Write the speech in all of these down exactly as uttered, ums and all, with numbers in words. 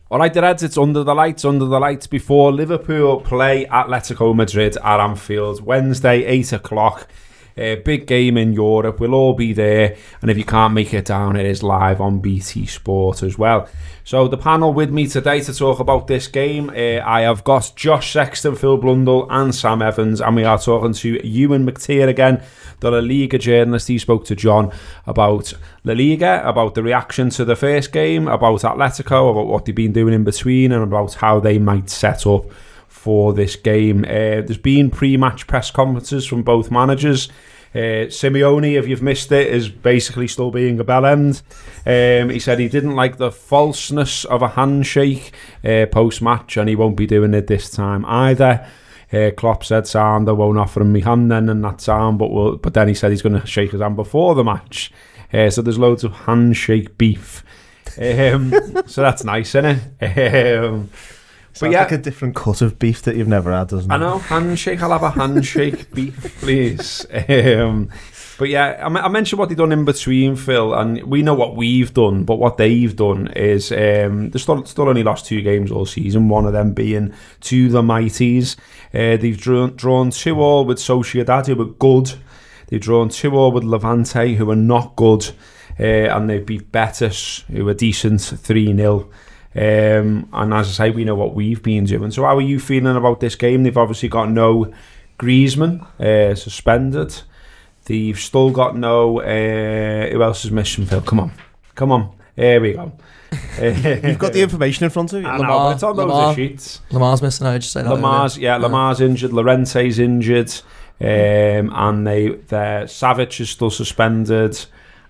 All right, the Reds, it's under the lights, under the lights before Liverpool play Atletico Madrid at Anfield. Wednesday, eight o'clock. Uh, big game in Europe. We'll all be there. And if you can't make it down, it is live on B T Sport as well. So the panel with me today to talk about this game, uh, I have got Josh Sexton, Phil Blundell and Sam Evans. And we are talking to Ewan McTeer again, the La Liga journalist. He spoke to John about La Liga, about the reaction to the first game, about Atletico, about what they've been doing in between, and about how they might set up for this game. Uh, there's been pre-match press conferences from both managers. Uh, Simeone, if you've missed it, is basically still being a bellend. Um, he said he didn't like the falseness of a handshake uh, post-match, and he won't be doing it this time either. Uh, Klopp said, sound, I won't offer him my hand then, and that's sound, but we'll, but then he said he's going to shake his hand before the match. Uh, so there's loads of handshake beef. Um, so that's nice, isn't it? Um, Sounds yeah, like a different cut of beef that you've never had, doesn't it? I know, handshake, I'll have a handshake beef, please. Um, but yeah, I, I mentioned what they've done in between, Phil, and we know what we've done, but what they've done is um, they've still, still only lost two games all season, one of them being to the Mighties. Uh, they've drawn, drawn two all with Sociedad, who were good. They've drawn two all with Levante, who are not good. Uh, and they've beat Betis, who are decent, three nil. Um, and as I say, we know what we've been doing. So how are you feeling about this game? They've obviously got no Griezmann uh, suspended. They've still got no uh, who else is missing, Phil? Come on, come on, here we go. You've got the information in front of you. I know, but it's on those Lamar, sheets. Lamar's missing, I just say that. Lamar's, yeah, Lamar's injured, Llorente's injured, um, and they their Savic is still suspended,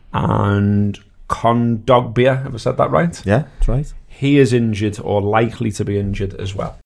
and Kondogbia, have I said that right? Yeah, that's right. He is injured or likely to be injured as well.